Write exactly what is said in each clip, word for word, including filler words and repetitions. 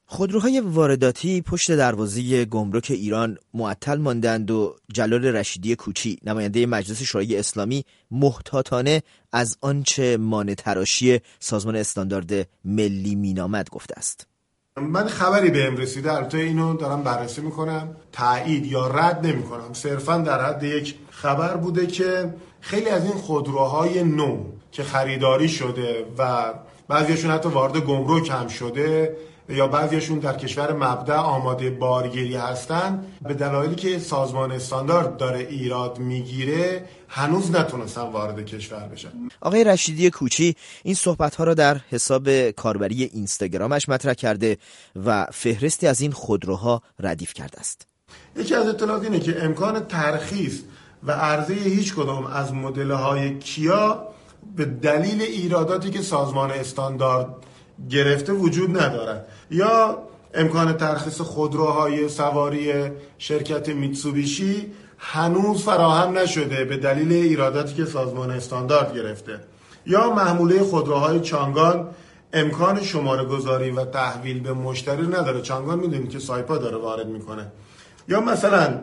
خودروهای وارداتی پشت دروازه گمرک ایران معطل ماندند و جلال رشیدی کوچی نماینده مجلس شورای اسلامی محتاطانه از آنچه مانع تراشی سازمان استاندارد ملی مینامد گفته است. من خبری بهم رسیده، البته اینو دارم بررسی میکنم، تایید یا رد نمیکنم، صرفا در حد یک خبر بوده که خیلی از این خودروهای نو که خریداری شده و بعضیشون حتی وارد گمرک هم شده یا بعضیشون در کشور مبدأ آماده بارگیری هستن، به دلایلی که سازمان استاندارد داره ایراد میگیره هنوز نتونستن وارد کشور بشن. آقای رشیدی کوچی این صحبت‌ها را در حساب کاربری اینستاگرامش مطرح کرده و فهرستی از این خودروها ردیف کرده است. یکی از اطلاعات اینه که امکان ترخیص و عرضه هیچ کدام از مدل‌های کیا به دلیل ایراداتی که سازمان استاندارد گرفته وجود ندارد، یا امکان ترخیص خودروهای سواری شرکت میتسوبیشی هنوز فراهم نشده به دلیل ایراداتی که سازمان استاندارد گرفته، یا محموله خودروهای چانگان امکان شماره گذاری و تحویل به مشتری نداره. چانگان میدونید که سایپا داره وارد میکنه. یا مثلا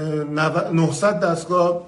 نهصد دستگاه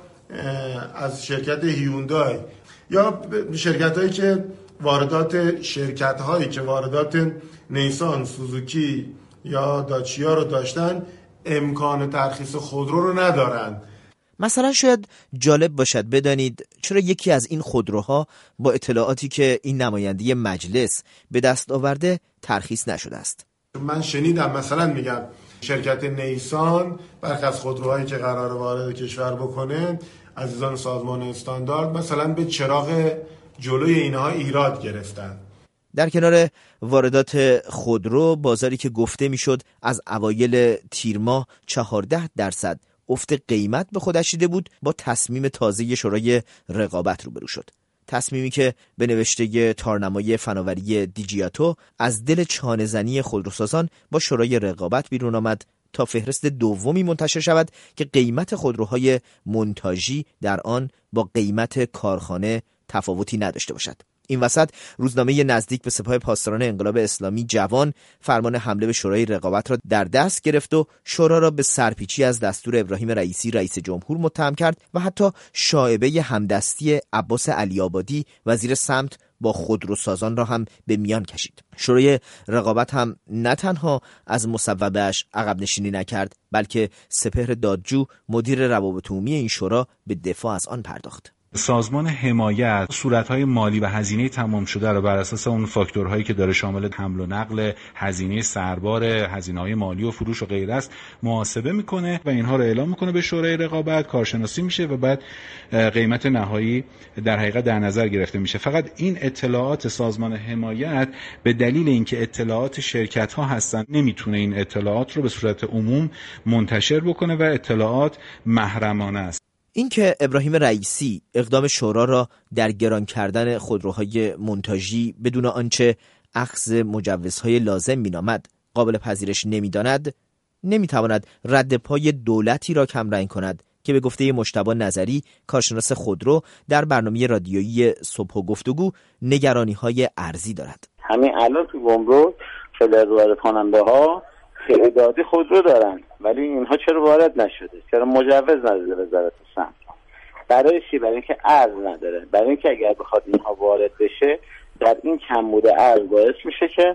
از شرکت هیوندای یا شرکت هایی که واردات شرکت هایی که واردات نیسان، سوزوکی یا داچیا رو داشتن امکان ترخیص خودرو رو ندارن. مثلا شاید جالب باشد بدانید چرا یکی از این خودروها با اطلاعاتی که این نماینده مجلس به دست آورده ترخیص نشده است. من شنیدم مثلا میگم شرکت نیسان برخی از خودروهایی که قرار وارد کشور بکنه عزیزان سازمان استاندارد مثلا به چراغ جلوی اینها ایراد گرفتن. در کنار واردات خودرو، بازاری که گفته میشد از اوایل تیر ماه چهارده درصد افت قیمت به خودش دیده بود، با تصمیم تازه شورای رقابت روبرو شد. تصمیمی که به نوشته تارنمای فناوری دیجیاتو از دل چانه‌زنی خودروسازان با شورای رقابت بیرون آمد تا فهرست دومی منتشر شود که قیمت خودروهای مونتاژی در آن با قیمت کارخانه تفاوتی نداشته باشد. این وسط روزنامه نزدیک به سپاه پاسداران انقلاب اسلامی جوان فرمان حمله به شورای رقابت را در دست گرفت و شورا را به سرپیچی از دستور ابراهیم رئیسی رئیس جمهور متهم کرد و حتی شایبه همدستی عباس علی‌آبادی وزیر سمت با خودروسازان را هم به میان کشید. شورای رقابت هم نه تنها از مصوبه‌اش عقب نشینی نکرد، بلکه سپهر دادجو مدیر روابط عمومی این شورا به دفاع از آن پرداخت. سازمان حمایت صورت‌های مالی و هزینه تمام شده را بر اساس اون فاکتورهایی که داره شامل حمل و نقل، هزینه سربار، هزینه‌های مالی و فروش و غیره است محاسبه میکنه و اینها را اعلام میکنه به شورای رقابت، کارشناسی میشه و بعد قیمت نهایی در حقیقت در نظر گرفته میشه. فقط این اطلاعات سازمان حمایت به دلیل اینکه اطلاعات شرکت‌ها هستن نمیتونه این اطلاعات رو به صورت عموم منتشر بکنه و اطلاعات محرمانه است. اینکه ابراهیم رئیسی اقدام شورا را در گران کردن خودروهای مونتاژی بدون آنچه اخذ مجوزهای لازم مینامد قابل پذیرش نمیداند، نمیتواند رد پای دولتی را کمرنگ کند که به گفته مجتبی نظری کارشناس خودرو در برنامه رادیویی صبح و گفتگو نگرانی‌های ارزی دارد. همین الان تو گمرک فلز وارد کننده ها خریداری خودرو دارن، ولی اینها چرا وارد نشده؟ چرا مجوز نداده وزارت سمت؟ برای چی؟ برای اینکه ارز نداره. برای اینکه اگر بخواد اینها وارد بشه در این کمبود ارز باعث میشه که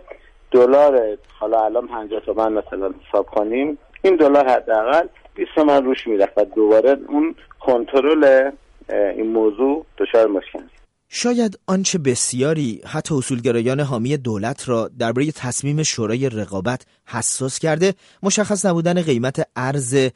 دلار حالا الان پنجاه تومن مثلا حساب کنیم، این دلار حداقل بیست تومن روش میرفت و دوباره اون کنترل این موضوع دچار مشکل. شاید آنچه بسیاری حتی اصولگرایان حامی دولت را درباره تصمیم شورای رقابت حساس کرده مشخص نبودن قیمت ارز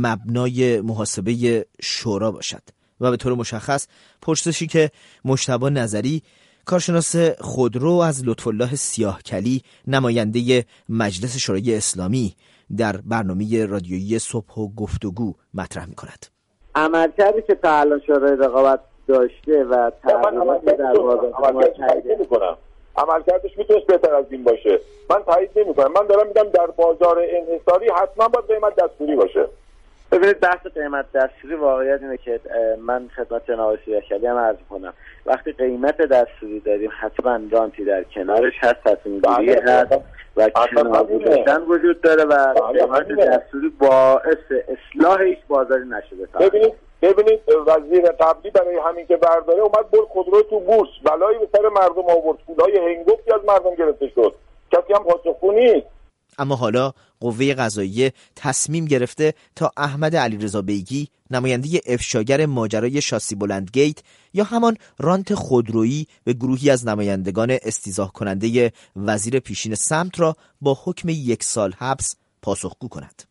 مبنای محاسبه شورا باشد و به طور مشخص پرسشی که مجتبی نظری کارشناس خودرو از لطفالله سیاهکلی نماینده مجلس شورای اسلامی در برنامه رادیویی صبح و گفتگو مطرح می کند. عملکردی که تا الان شورای رقابت داشته و تغییرات در بازار ما تایید نمی‌کنم. عملکردش میتونست بهتر از این باشه. من تایید نمی‌کنم. من دارم میگم در بازار انحصاری حتما باید قیمت دستوری باشه. ببینید بحث قیمت دستوری واقعیت اینه که من خدمت جناب سیاوشعلی هم عرض کنم وقتی قیمت دستوری داریم حتما رانتی در کنارش هست، تصمیم گیری هست و کنار گذاشتن وجود داره و قیمت دستوری باعث اصلاح هیچ بازاری نشده. ببینید ببینید وزیر قبلی برای همین که برداره اومد برد خودرو تو بورس، بلایی به سر مردم آورد، پولای هنگفتی از مردم گرفته شد، کسی هم پاسخگو نیست. اما حالا قوه قضاییه تصمیم گرفته تا احمد علیرضا بیگی، نماینده افشاگر ماجرای شاسی بلندگیت یا همان رانت خودرویی، به گروهی از نمایندگان استیضاح کننده وزیر پیشین سمت را با حکم یک سال حبس پاسخگو کند.